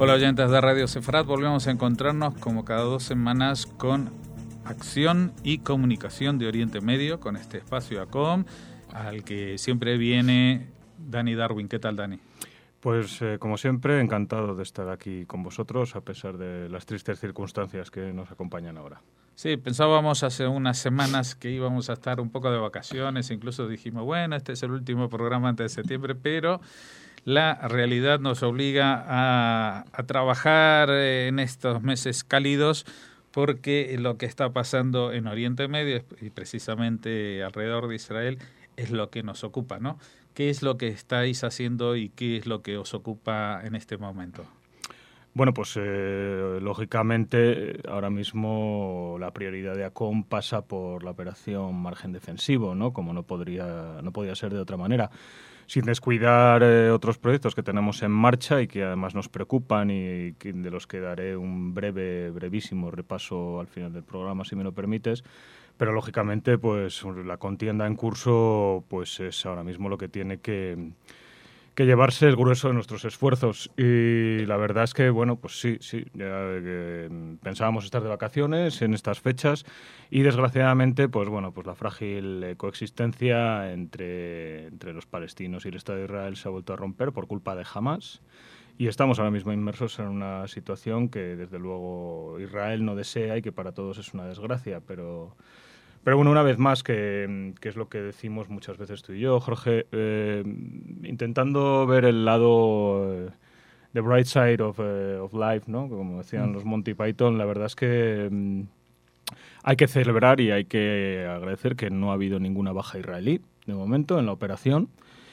Hola oyentes de Radio Sefarat, volvemos a encontrarnos como cada 2 semanas con Acción y Comunicación de Oriente Medio, con este espacio ACOM, al que siempre viene Dani Darwin. ¿Qué tal, Dani? Pues como siempre, encantado de estar aquí con vosotros, a pesar de las tristes circunstancias que nos acompañan ahora. Sí, pensábamos hace unas semanas que íbamos a estar un poco de vacaciones, incluso dijimos, bueno, este es el último programa antes de septiembre, pero la realidad nos obliga a trabajar en estos meses cálidos, porque lo que está pasando en Oriente Medio y precisamente alrededor de Israel es lo que nos ocupa, ¿no? ¿Qué es lo que estáis haciendo y qué es lo que os ocupa en este momento? Bueno, pues lógicamente ahora mismo la prioridad de ACOM pasa por la operación Margen Defensivo, ¿no? Como no podía ser de otra manera. Sin descuidar otros proyectos que tenemos en marcha y que además nos preocupan y de los que daré un brevísimo repaso al final del programa, si me lo permites. Pero lógicamente, pues la contienda en curso, pues es ahora mismo lo que tiene que llevarse el grueso de nuestros esfuerzos. Y la verdad es que, bueno, pues sí, ya pensábamos estar de vacaciones en estas fechas y desgraciadamente, pues bueno, pues la frágil coexistencia entre los palestinos y el Estado de Israel se ha vuelto a romper por culpa de Hamás. Y estamos ahora mismo inmersos en una situación que, desde luego, Israel no desea y que para todos es una desgracia, pero bueno, una vez más, que es lo que decimos muchas veces tú y yo, Jorge, intentando ver el lado, the bright side of life, ¿no? Como decían los Monty Python, la verdad es que hay que celebrar y hay que agradecer que no ha habido ninguna baja israelí, de momento, en la operación.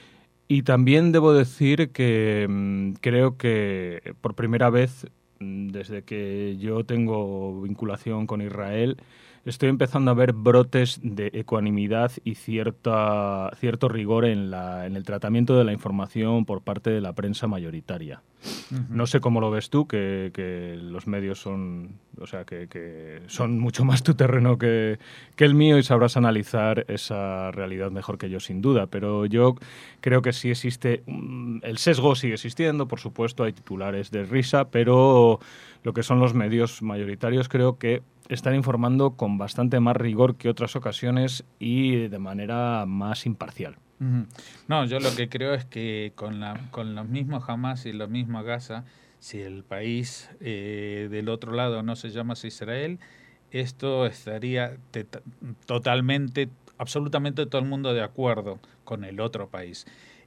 Y también debo decir que creo que por primera vez, desde que yo tengo vinculación con Israel, estoy empezando a ver brotes de ecuanimidad y cierto rigor en el tratamiento de la información por parte de la prensa mayoritaria. Uh-huh. No sé cómo lo ves tú, que los medios son, o sea, que son mucho más tu terreno que el mío y sabrás analizar esa realidad mejor que yo, sin duda. Pero yo creo que sí existe, el sesgo sigue existiendo, por supuesto, hay titulares de risa, pero lo que son los medios mayoritarios creo que están informando con bastante más rigor que otras ocasiones y de manera más imparcial. Uh-huh. No, yo lo que creo es que con los mismos Hamás y los mismos Gaza, si el país del otro lado no se llama Israel, esto estaría totalmente, absolutamente todo el mundo de acuerdo con el otro país.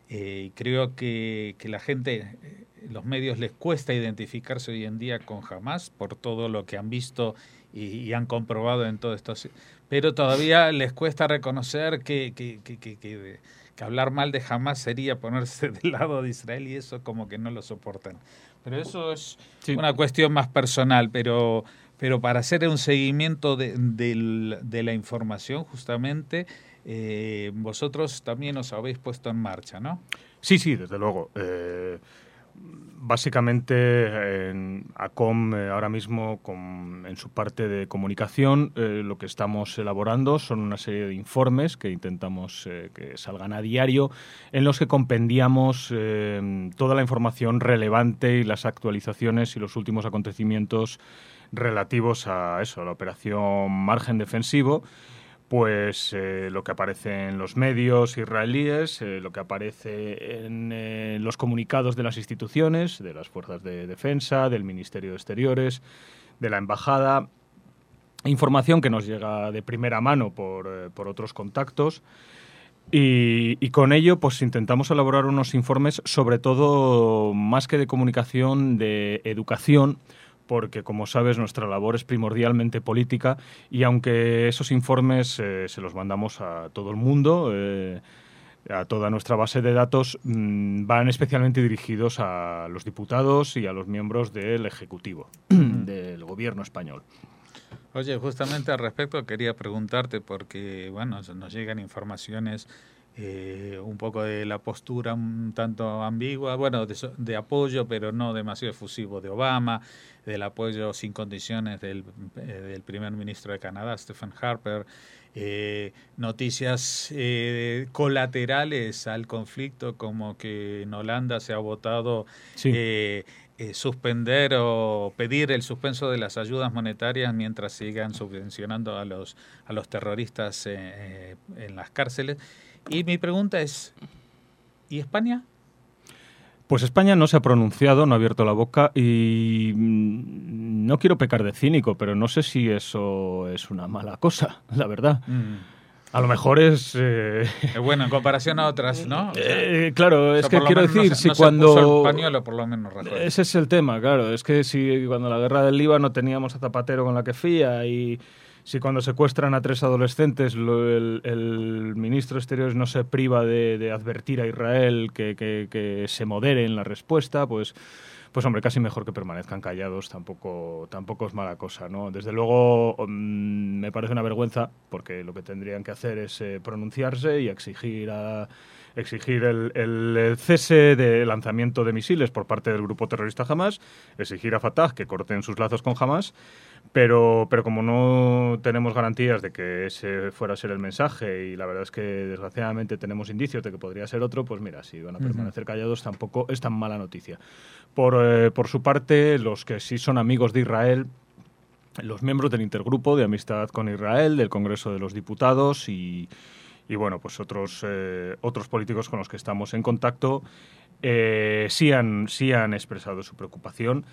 Creo que la gente, los medios les cuesta identificarse hoy en día con Hamás por todo lo que han visto y han comprobado en todo esto, pero todavía les cuesta reconocer que hablar mal de Hamás sería ponerse del lado de Israel, y eso como que no lo soportan. Pero eso es una cuestión más personal, pero para hacer un seguimiento de la información, justamente, vosotros también os habéis puesto en marcha, ¿no? Sí, desde luego. Básicamente, en ACOM ahora mismo, en su parte de comunicación, lo que estamos elaborando son una serie de informes que intentamos que salgan a diario, en los que compendiamos toda la información relevante y las actualizaciones y los últimos acontecimientos relativos a eso, a la operación Margen Defensivo. Pues lo que aparece en los medios israelíes, lo que aparece en los comunicados de las instituciones, de las fuerzas de defensa, del Ministerio de Exteriores, de la Embajada, información que nos llega de primera mano por otros contactos, y con ello pues intentamos elaborar unos informes, sobre todo, más que de comunicación, de educación, porque, como sabes, nuestra labor es primordialmente política, y aunque esos informes se los mandamos a todo el mundo, a toda nuestra base de datos, van especialmente dirigidos a los diputados y a los miembros del Ejecutivo, del Gobierno español. Oye, justamente al respecto quería preguntarte, porque bueno, nos llegan informaciones un poco de la postura un tanto ambigua, bueno, de apoyo, pero no demasiado efusivo de Obama, del apoyo sin condiciones del primer ministro de Canadá, Stephen Harper, noticias colaterales al conflicto, como que en Holanda se ha votado suspender o pedir el suspenso de las ayudas monetarias mientras sigan subvencionando a los terroristas en las cárceles. Y mi pregunta es, ¿y España? Pues España no se ha pronunciado, no ha abierto la boca y no quiero pecar de cínico, pero no sé si eso es una mala cosa, la verdad. A lo mejor es... bueno, en comparación a otras, ¿no? O sea, claro, es que quiero decir, no si no cuando... se puso el pañuelo, por lo menos, Rajoy. Ese es el tema, claro. Es que si cuando la guerra del Líbano teníamos a Zapatero con la que fía y si cuando secuestran a 3 adolescentes el ministro de Exteriores no se priva de advertir a Israel que se modere en la respuesta, pues hombre, casi mejor que permanezcan callados, tampoco es mala cosa, ¿no? Desde luego me parece una vergüenza, porque lo que tendrían que hacer es pronunciarse y exigir el cese de lanzamiento de misiles por parte del grupo terrorista Hamas, exigir a Fatah que corten sus lazos con Hamas, pero como no tenemos garantías de que ese fuera a ser el mensaje y la verdad es que desgraciadamente tenemos indicios de que podría ser otro, pues mira, si van a permanecer callados tampoco es tan mala noticia. Por su parte, los que sí son amigos de Israel, los miembros del Intergrupo de Amistad con Israel, del Congreso de los Diputados y bueno, pues otros políticos con los que estamos en contacto sí han expresado su preocupación.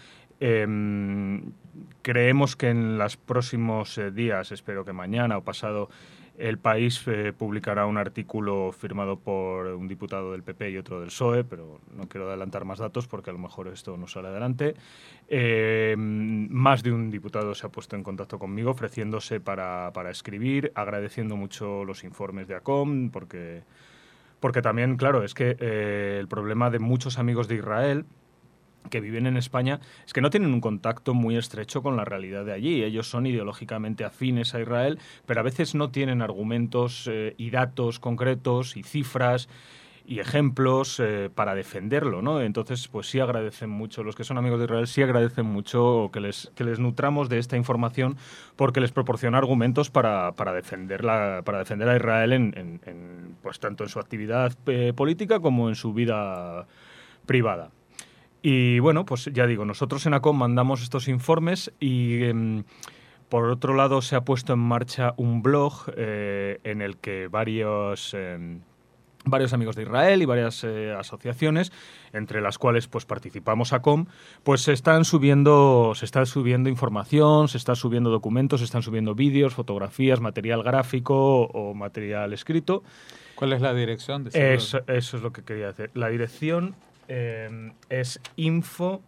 Creemos que en los próximos días, espero que mañana o pasado, el País publicará un artículo firmado por un diputado del PP y otro del PSOE, pero no quiero adelantar más datos porque a lo mejor esto no sale adelante. Más de un diputado se ha puesto en contacto conmigo ofreciéndose para escribir, agradeciendo mucho los informes de ACOM, porque también, claro, es que el problema de muchos amigos de Israel que viven en España es que no tienen un contacto muy estrecho con la realidad de allí. Ellos son ideológicamente afines a Israel, pero a veces no tienen argumentos y datos concretos y cifras y ejemplos para defenderlo, ¿no? Entonces, pues sí agradecen mucho, los que son amigos de Israel sí agradecen mucho que les nutramos de esta información porque les proporciona argumentos para defender a Israel pues tanto en su actividad política como en su vida privada. Y bueno, pues ya digo, nosotros en ACOM mandamos estos informes y por otro lado se ha puesto en marcha un blog en el que varios amigos de Israel y varias asociaciones, entre las cuales pues participamos ACOM, pues se está subiendo información, se están subiendo documentos, se están subiendo vídeos, fotografías, material gráfico o material escrito. ¿Cuál es la dirección de ese blog? Eso es lo que quería hacer. La dirección es info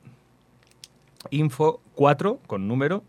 4 con número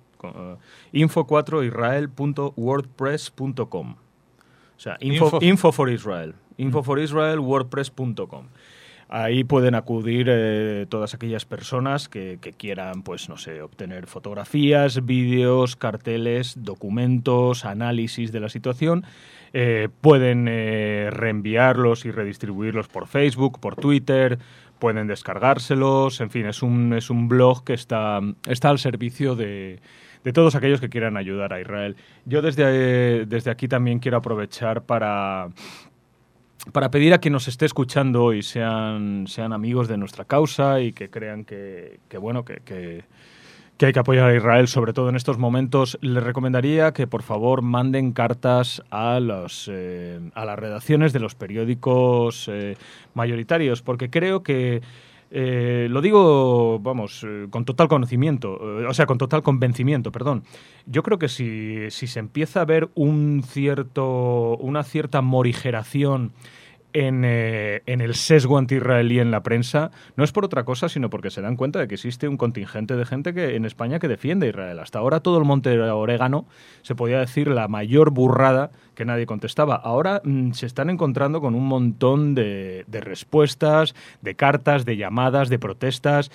info4israel.wordpress.com. O sea, info for Israel. infoforisrael.wordpress.com. Ahí pueden acudir todas aquellas personas que quieran, pues no sé, obtener fotografías, vídeos, carteles, documentos, análisis de la situación. Pueden reenviarlos y redistribuirlos por Facebook, por Twitter, pueden descargárselos, en fin, es un blog que está al servicio de todos aquellos que quieran ayudar a Israel. Yo desde aquí también quiero aprovechar para pedir a quien nos esté escuchando y sean amigos de nuestra causa y que crean que hay que apoyar a Israel, sobre todo en estos momentos, les recomendaría que por favor manden cartas a las redacciones de los periódicos mayoritarios, porque creo que lo digo, con total convencimiento, perdón. Yo creo que si se empieza a ver una cierta morigeración en el sesgo anti-israelí en la prensa, no es por otra cosa, sino porque se dan cuenta de que existe un contingente de gente en España que defiende a Israel. Hasta ahora todo el monte de orégano se podía decir la mayor burrada que nadie contestaba. Ahora se están encontrando con un montón de respuestas, de cartas, de llamadas, de protestas.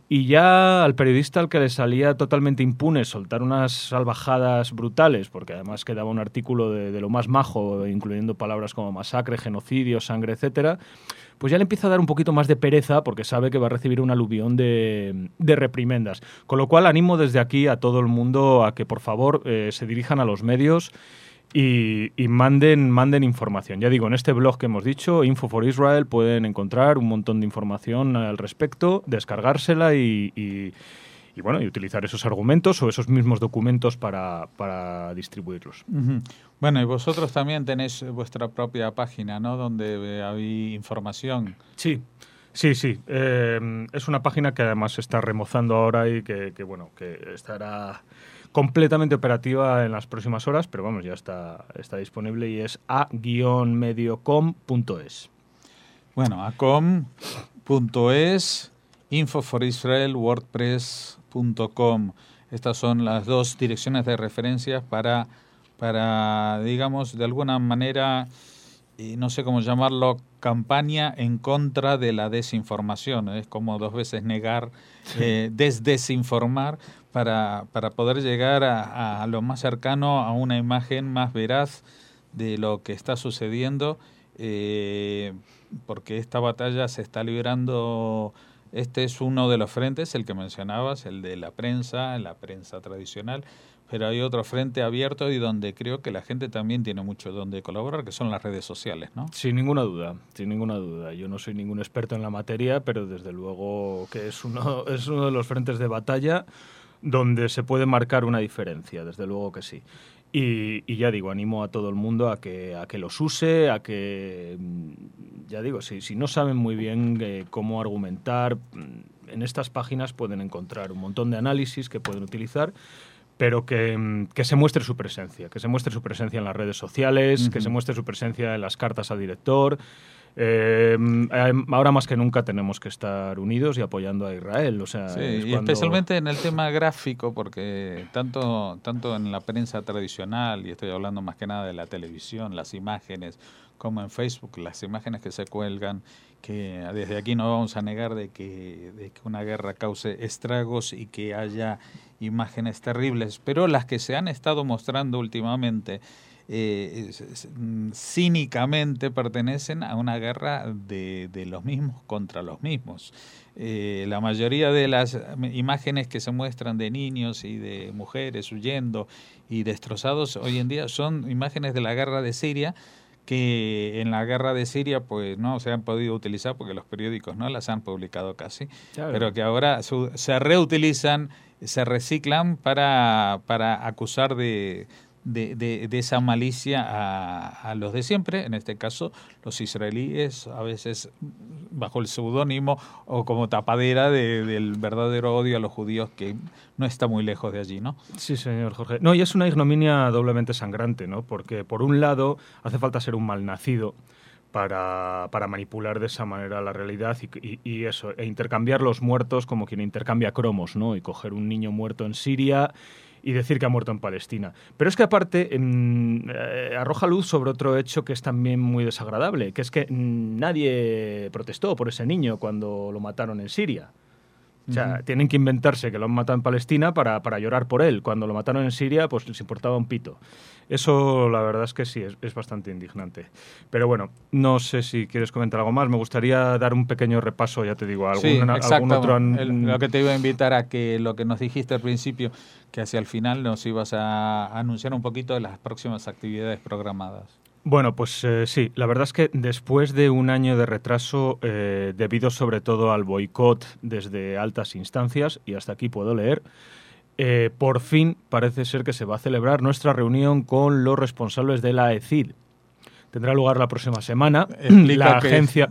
Y ya al periodista al que le salía totalmente impune soltar unas salvajadas brutales, porque además quedaba un artículo de lo más majo, incluyendo palabras como masacre, genocidio, sangre, etcétera, pues ya le empieza a dar un poquito más de pereza porque sabe que va a recibir un aluvión de reprimendas. Con lo cual animo desde aquí a todo el mundo a que por favor se dirijan a los medios y manden información. Ya digo, en este blog que hemos dicho, Info for Israel, pueden encontrar un montón de información al respecto, descargársela y utilizar esos argumentos o esos mismos documentos para distribuirlos. Uh-huh. Bueno, y vosotros también tenéis vuestra propia página, ¿no? Donde hay información. Sí. Es una página que además se está remozando ahora y que estará completamente operativa en las próximas horas, pero vamos, ya está disponible y es a-mediocom.es. Bueno, acom.es, Info for Israel, WordPress.com. Estas son las dos direcciones de referencia para digamos, de alguna manera, no sé cómo llamarlo, campaña en contra de la desinformación. Es como dos veces negar, desdesinformar, para poder llegar a lo más cercano a una imagen más veraz de lo que está sucediendo, porque esta batalla se está librando. Este es uno de los frentes, el que mencionabas, el de la prensa tradicional, pero hay otro frente abierto y donde creo que la gente también tiene mucho donde colaborar, que son las redes sociales, ¿no? Sin ninguna duda. Yo no soy ningún experto en la materia, pero desde luego que es uno de los frentes de batalla donde se puede marcar una diferencia, desde luego que sí. Y ya digo, animo a todo el mundo a que los use, a que, ya digo, si no saben muy bien cómo argumentar, en estas páginas pueden encontrar un montón de análisis que pueden utilizar, pero que se muestre su presencia, en las redes sociales, uh-huh. Que se muestre su presencia en las cartas al director. Ahora más que nunca tenemos que estar unidos y apoyando a Israel. O sea, sí, y especialmente en el tema gráfico, porque tanto en la prensa tradicional, y estoy hablando más que nada de la televisión, las imágenes, como en Facebook, las imágenes que se cuelgan, que desde aquí no vamos a negar de que una guerra cause estragos y que haya imágenes terribles, pero las que se han estado mostrando últimamente cínicamente pertenecen a una guerra de los mismos contra los mismos. La mayoría de las imágenes que se muestran de niños y de mujeres huyendo y destrozados hoy en día son imágenes de la guerra de Siria, que en la guerra de Siria pues no se han podido utilizar porque los periódicos no las han publicado casi, claro. Pero que ahora se reutilizan, se reciclan para acusar de esa malicia a los de siempre, en este caso los israelíes, a veces bajo el seudónimo o como tapadera del verdadero odio a los judíos, que no está muy lejos de allí, ¿no? Sí, señor Jorge. No, y es una ignominia doblemente sangrante, ¿no? Porque por un lado hace falta ser un malnacido para manipular de esa manera la realidad y eso, e intercambiar los muertos como quien intercambia cromos, ¿no? Y coger un niño muerto en Siria y decir que ha muerto en Palestina. Pero es que aparte arroja luz sobre otro hecho que es también muy desagradable, que es que nadie protestó por ese niño cuando lo mataron en Siria. O sea, tienen que inventarse que lo han matado en Palestina para llorar por él. Cuando lo mataron en Siria, pues les importaba un pito. Eso, la verdad es que sí, es bastante indignante. Pero bueno, no sé si quieres comentar algo más. Me gustaría dar un pequeño repaso, ya te digo, algún otro... Lo que te iba a invitar a que lo que nos dijiste al principio, que hacia el final nos ibas a anunciar un poquito de las próximas actividades programadas. Bueno, pues sí, la verdad es que después de un año de retraso, debido sobre todo al boicot desde altas instancias, y hasta aquí puedo leer, por fin parece ser que se va a celebrar nuestra reunión con los responsables de la ECID. Tendrá lugar la próxima semana. La agencia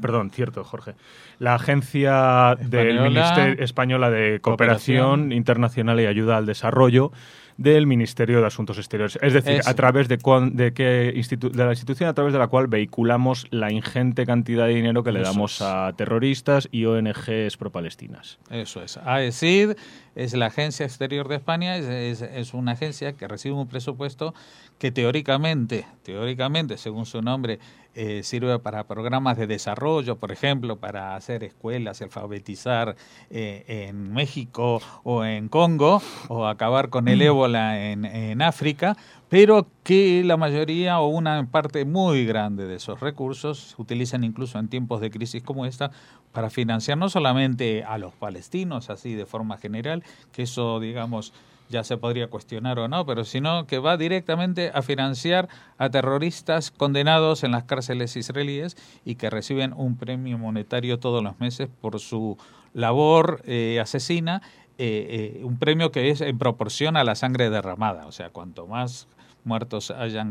del Ministerio Española de Cooperación Internacional y Ayuda al Desarrollo del Ministerio de Asuntos Exteriores. Es decir, a través de la institución a través de la cual vehiculamos la ingente cantidad de dinero que le damos a terroristas y ONGs pro-palestinas. Eso es. AECID es la Agencia Exterior de España, es una agencia que recibe un presupuesto que teóricamente, según su nombre, sirve para programas de desarrollo, por ejemplo, para hacer escuelas, alfabetizar en México o en Congo, o acabar con el ébola en África, pero que la mayoría o una parte muy grande de esos recursos se utilizan incluso en tiempos de crisis como esta para financiar no solamente a los palestinos, así de forma general, que eso, digamos, ya se podría cuestionar o no, pero sino que va directamente a financiar a terroristas condenados en las cárceles israelíes y que reciben un premio monetario todos los meses por su labor asesina, un premio que es en proporción a la sangre derramada. O sea, cuanto más muertos hayan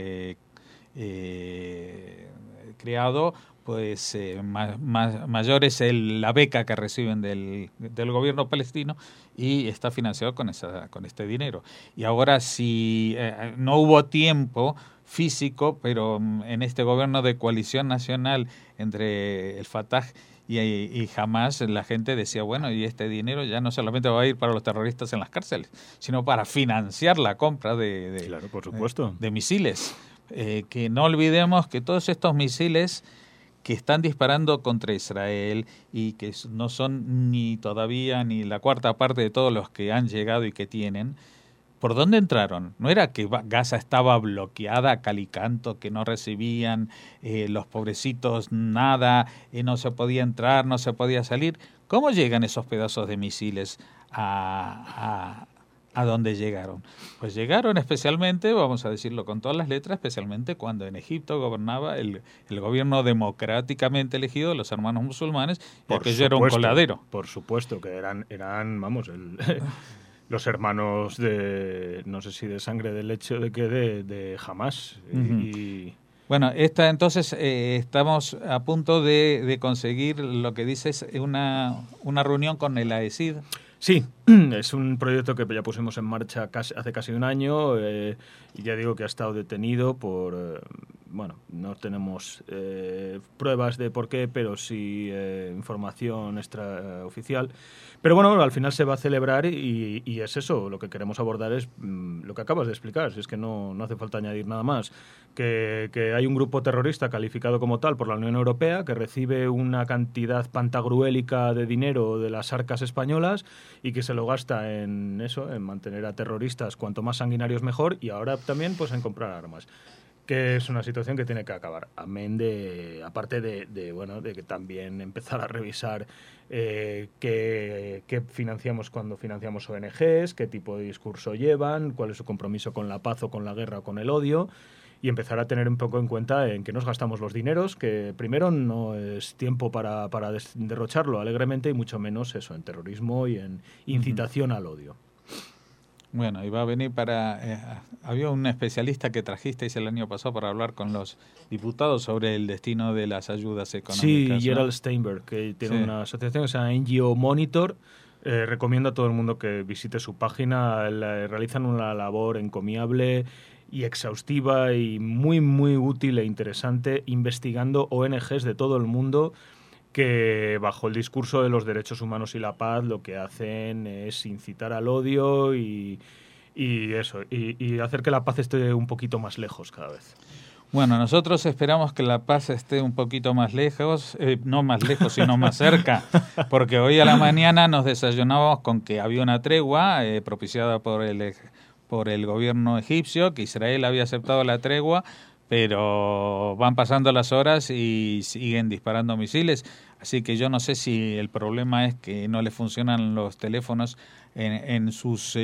creado, pues mayor es la beca que reciben del gobierno palestino, y está financiado con este dinero. Y ahora, si no hubo tiempo físico, pero en este gobierno de coalición nacional entre el Fatah y Hamas, la gente decía, bueno, y este dinero ya no solamente va a ir para los terroristas en las cárceles, sino para financiar la compra claro, por supuesto, de misiles. Que no olvidemos que todos estos misiles que están disparando contra Israel y que no son ni todavía ni la cuarta parte de todos los que han llegado y que tienen, ¿por dónde entraron? No era que Gaza estaba bloqueada a cal y canto, que no recibían los pobrecitos nada, no se podía entrar, no se podía salir. ¿Cómo llegan esos pedazos de misiles a dónde llegaron? Pues llegaron especialmente, vamos a decirlo con todas las letras, especialmente cuando en Egipto gobernaba el gobierno democráticamente elegido de los hermanos musulmanes, y aquello era un coladero. Por supuesto, que eran vamos, los hermanos de, no sé si de sangre, de leche, de Hamas. Bueno, entonces estamos a punto de conseguir lo que dices, una reunión con el AECID. Sí, es un proyecto que ya pusimos en marcha hace casi un año, y ya digo que ha estado detenido por, no tenemos pruebas de por qué, pero sí información extraoficial. Pero bueno, al final se va a celebrar y es eso, lo que queremos abordar es lo que acabas de explicar, si es que no hace falta añadir nada más, que hay un grupo terrorista calificado como tal por la Unión Europea que recibe una cantidad pantagruélica de dinero de las arcas españolas y que se lo gasta en eso, en mantener a terroristas cuanto más sanguinarios mejor, y ahora también pues en comprar armas, que es una situación que tiene que acabar. Amén aparte de que también empezar a revisar qué financiamos cuando financiamos ONGs, qué tipo de discurso llevan, cuál es su compromiso con la paz o con la guerra o con el odio, y empezar a tener un poco en cuenta en qué nos gastamos los dineros, que primero no es tiempo para derrocharlo alegremente, y mucho menos eso en terrorismo y en incitación al odio. Bueno, y va a venir había un especialista que trajisteis el año pasado para hablar con los diputados sobre el destino de las ayudas económicas. Sí, Gerald Steinberg, que tiene una asociación que se llama NGO Monitor. Recomiendo a todo el mundo que visite su página. Realizan una labor encomiable y exhaustiva y muy, muy útil e interesante, investigando ONGs de todo el mundo que bajo el discurso de los derechos humanos y la paz lo que hacen es incitar al odio y hacer que la paz esté un poquito más lejos cada vez. Bueno, nosotros esperamos que la paz esté un poquito más lejos, no más lejos, sino más cerca, porque hoy a la mañana nos desayunábamos con que había una tregua propiciada por el gobierno egipcio, que Israel había aceptado la tregua, pero van pasando las horas y siguen disparando misiles. Así que yo no sé si el problema es que no le funcionan los teléfonos en sus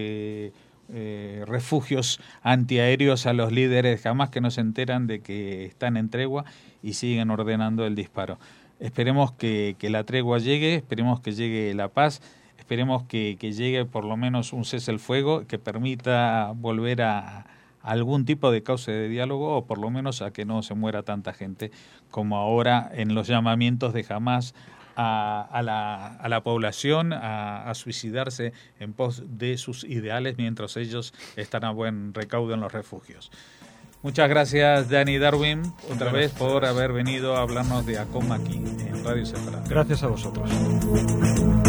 refugios antiaéreos a los líderes de Hamas, que no se enteran de que están en tregua y siguen ordenando el disparo. Esperemos que la tregua llegue, esperemos que llegue la paz, esperemos que llegue por lo menos un cese el fuego que permita volver a algún tipo de cauce de diálogo, o por lo menos a que no se muera tanta gente como ahora en los llamamientos de Hamas a la población a suicidarse en pos de sus ideales, mientras ellos están a buen recaudo en los refugios. Muchas gracias, Dani Darwin, otra vez por haber venido a hablarnos de ACOM aquí en Radio Separada. Gracias a vosotros.